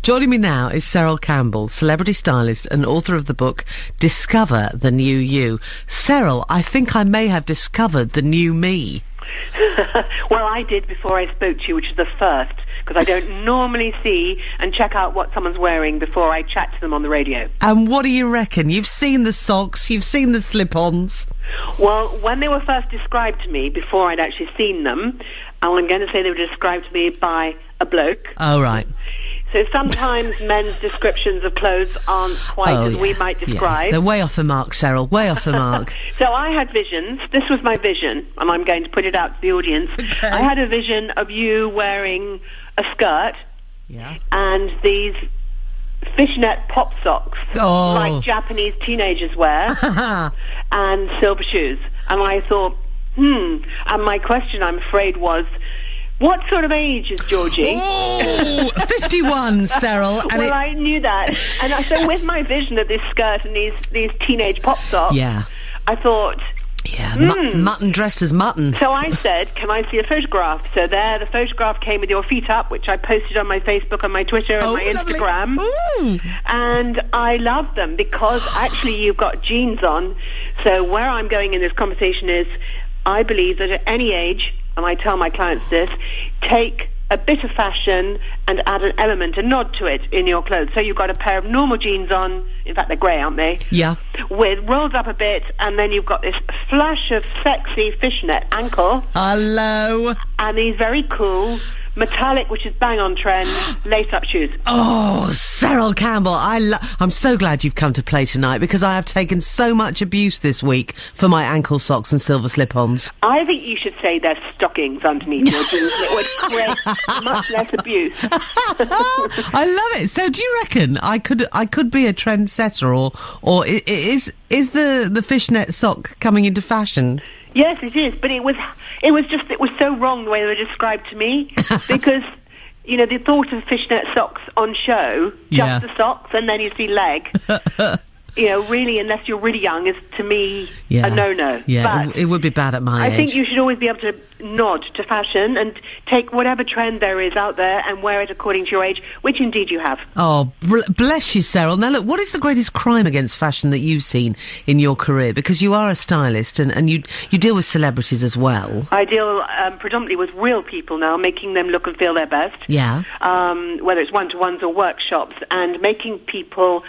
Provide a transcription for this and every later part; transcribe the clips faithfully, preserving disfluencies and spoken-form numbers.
Joining me now is Cheryl Campbell, celebrity stylist and author of the book Discover the New You. Cheryl, I think I may have discovered the new me. Well, I did before I spoke to you, which is the first, because I don't normally see and check out what someone's wearing before I chat to them on the radio. And what do you reckon? You've seen the socks, you've seen the slip-ons. Well, when they were first described to me, before I'd actually seen them, and I'm going to say they were described to me by a bloke. Oh, right. So sometimes men's descriptions of clothes aren't quite oh, as yeah. we might describe. Yeah. They're way off the mark, Cheryl, way off the mark. So I had visions. This was my vision, and I'm going to put it out to the audience. Okay. I had a vision of you wearing a skirt yeah. and these fishnet pop socks, oh. like Japanese teenagers wear, and silver shoes. And I thought, hmm. And my question, I'm afraid, was, what sort of age is Georgie? Oh, fifty-one, Cheryl. And well, it... I knew that. And I, so with my vision of this skirt and these, these teenage pop socks, yeah. I thought... Yeah, mm. mut- mutton dressed as mutton. So I said, can I see a photograph? So there, the photograph came with your feet up, which I posted on my Facebook, on my Twitter, and oh, my lovely. Instagram. Ooh. And I love them because actually you've got jeans on. So where I'm going in this conversation is, I believe that at any age, and I tell my clients this, take a bit of fashion and add an element, a nod to it in your clothes. So you've got a pair of normal jeans on, in fact they're grey, aren't they? Yeah. With rolled up a bit, and then you've got this flash of sexy fishnet ankle. Hello. And these very cool, metallic, which is bang on trend, lace-up shoes. Oh, Cheryl Campbell, I lo- I'm so glad you've come to play tonight because I have taken so much abuse this week for my ankle socks and silver slip-ons. I think you should say they're stockings underneath your jeans. It would create much less abuse. I love it. So, do you reckon I could I could be a trendsetter, or or i- i- is is the the fishnet sock coming into fashion? Yes, it is, but it was it was just it was so wrong the way they were described to me because you know the thought of fishnet socks on show, just Yeah. the socks, and then you see leg. You know, really, unless you're really young, is to me Yeah. a no-no. Yeah, But it, it would be bad at my I age. think you should always be able to nod to fashion and take whatever trend there is out there and wear it according to your age, which indeed you have. Oh, bl- bless you, Cheryl. Now, look, what is the greatest crime against fashion that you've seen in your career? Because you are a stylist and, and you you deal with celebrities as well. I deal um, predominantly with real people now, making them look and feel their best. Yeah. Um, whether it's one-to-ones or workshops, and making people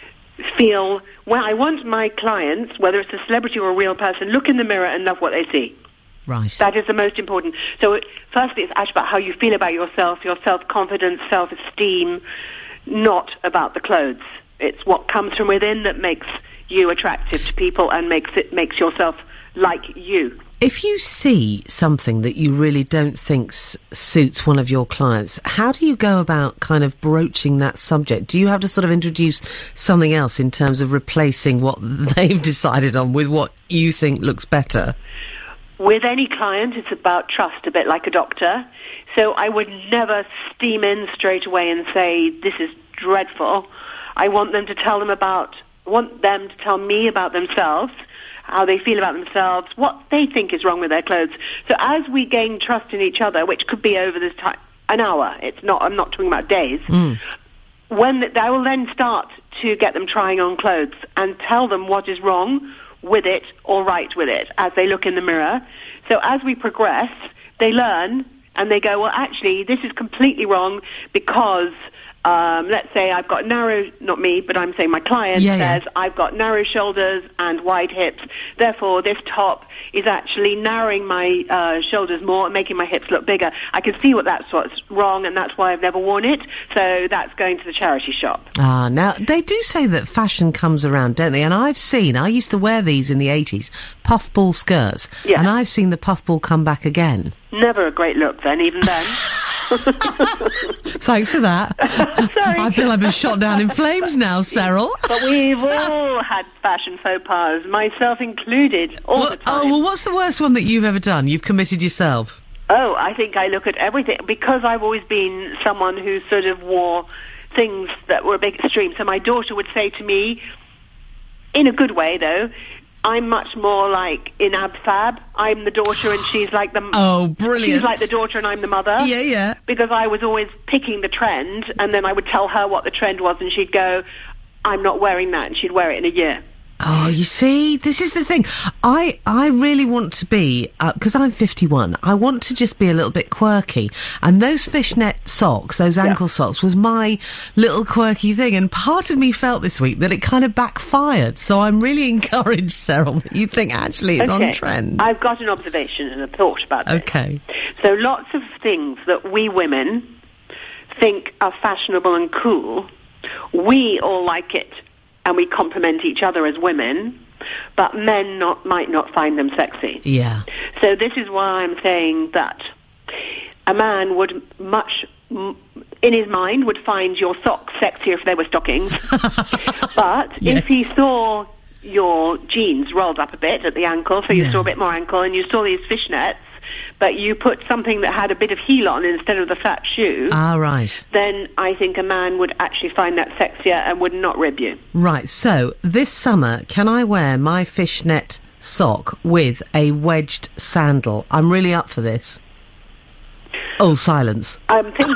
feel, well, I want my clients, whether it's a celebrity or a real person, look in the mirror and love what they see. Right. That is the most important. So it, firstly, it's actually about how you feel about yourself, your self-confidence, self-esteem, not about the clothes. It's what comes from within that makes you attractive to people and makes it makes yourself like you. If you see something that you really don't think s- suits one of your clients, how do you go about kind of broaching that subject? Do you have to sort of introduce something else in terms of replacing what they've decided on with what you think looks better? With any client, it's about trust, a bit like a doctor. So I would never steam in straight away and say, this is dreadful. I want them to tell them about, want them to tell me about themselves, how they feel about themselves, what they think is wrong with their clothes. So as we gain trust in each other, which could be over this time, an hour, it's not, I'm not talking about days, Mm. when the, I will then start to get them trying on clothes and tell them what is wrong with it or right with it as they look in the mirror. So as we progress, they learn and they go, well, actually, this is completely wrong because... Um, let's say I've got narrow, not me, but I'm saying my client yeah, yeah. says I've got narrow shoulders and wide hips. Therefore, this top is actually narrowing my uh, shoulders more and making my hips look bigger. I can see what that's what's wrong, and that's why I've never worn it. So that's going to the charity shop. Ah, now, they do say that fashion comes around, don't they? And I've seen, I used to wear these in the eighties, puffball skirts. Yeah. And I've seen the puffball come back again. Never a great look then, even then. Thanks for that. Sorry. I feel I've been shot down in flames now, Cheryl. But we've all had fashion faux pas, myself included, all Well, the time. oh, well, what's the worst one that you've ever done? You've committed yourself? Oh, I think I look at everything, because I've always been someone who sort of wore things that were a bit extreme. So my daughter would say to me, in a good way though, I'm much more like in Ab Fab. I'm the daughter and she's like the... Oh, brilliant. She's like the daughter and I'm the mother. Yeah, yeah. Because I was always picking the trend, and then I would tell her what the trend was, and she'd go, I'm not wearing that, and she'd wear it in a year. Oh, you see, this is the thing. I I really want to be, because uh, I'm fifty-one, I want to just be a little bit quirky. And those fishnet socks, those ankle yeah. socks, was my little quirky thing. And part of me felt this week that it kind of backfired. So I'm really encouraged, Cheryl, that you think actually it's okay. on trend. I've got an observation and a thought about it. Okay. So lots of things that we women think are fashionable and cool, we all like it. And we compliment each other as women, but men not, might not find them sexy. Yeah. So this is why I'm saying that a man would much, in his mind, would find your socks sexier if they were stockings. But yes. if he saw your jeans rolled up a bit at the ankle, so you yeah. saw a bit more ankle, and you saw these fishnets, but you put something that had a bit of heel on instead of the flat shoe, ah, right. then I think a man would actually find that sexier and would not rib you. Right, so this summer, can I wear my fishnet sock with a wedged sandal? I'm really up for this. Oh, silence. I'm thinking.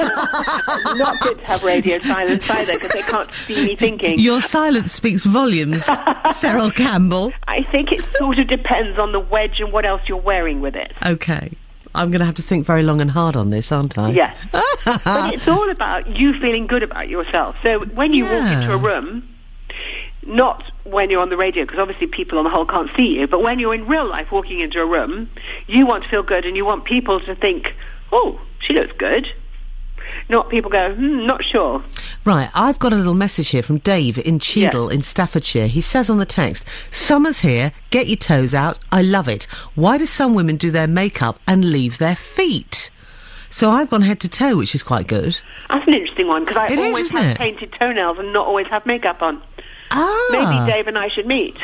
Not good to have radio silence either, because they can't see me thinking. Your silence speaks volumes, Cheryl Campbell. I think it sort of depends on the wedge and what else you're wearing with it. Okay. I'm going to have to think very long and hard on this, aren't I? Yes. But it's all about you feeling good about yourself. So when you yeah. walk into a room, not when you're on the radio, because obviously people on the whole can't see you, but when you're in real life walking into a room, you want to feel good and you want people to think, oh, she looks good. Not people go, hmm, not sure. Right, I've got a little message here from Dave in Cheadle yes. in Staffordshire. He says on the text, summer's here, get your toes out, I love it. Why do some women do their makeup and leave their feet? So I've gone head to toe, which is quite good. That's an interesting one, because I it always is, have it? painted toenails and not always have makeup on. Ah. Maybe Dave and I should meet.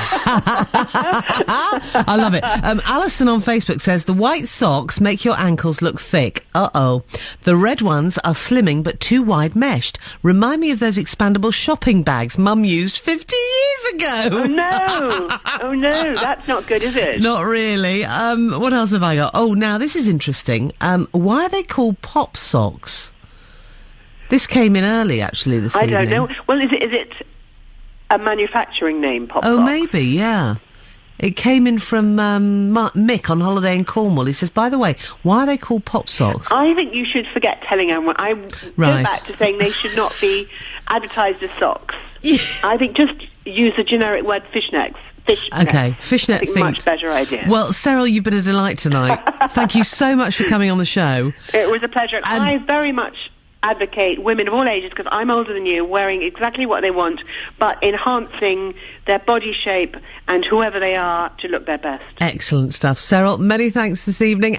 I love it. Um, Alison on Facebook says, the white socks make your ankles look thick. Uh-oh. The red ones are slimming but too wide meshed. Remind me of those expandable shopping bags Mum used fifty years ago. Oh, no. Oh, no. That's not good, is it? Not really. Um, what else have I got? Oh, now, this is interesting. Um, why are they called pop socks? This came in early, actually, this I evening. don't know. Well, is it... Is it a manufacturing name, Pop Oh, Sock? maybe, yeah. It came in from um, Ma- Mick on holiday in Cornwall. He says, by the way, why are they called pop socks? I think you should forget telling everyone. I right. go back to saying they should not be advertised as socks. Yeah. I think just use the generic word fishnets. Fish okay, fishnet I think feet. Much better idea. Well, Cheryl, you've been a delight tonight. Thank you so much for coming on the show. It was a pleasure. And I very much advocate women of all ages, because I'm older than you, wearing exactly what they want, but enhancing their body shape and whoever they are to look their best. Excellent stuff. Cheryl, many thanks this evening.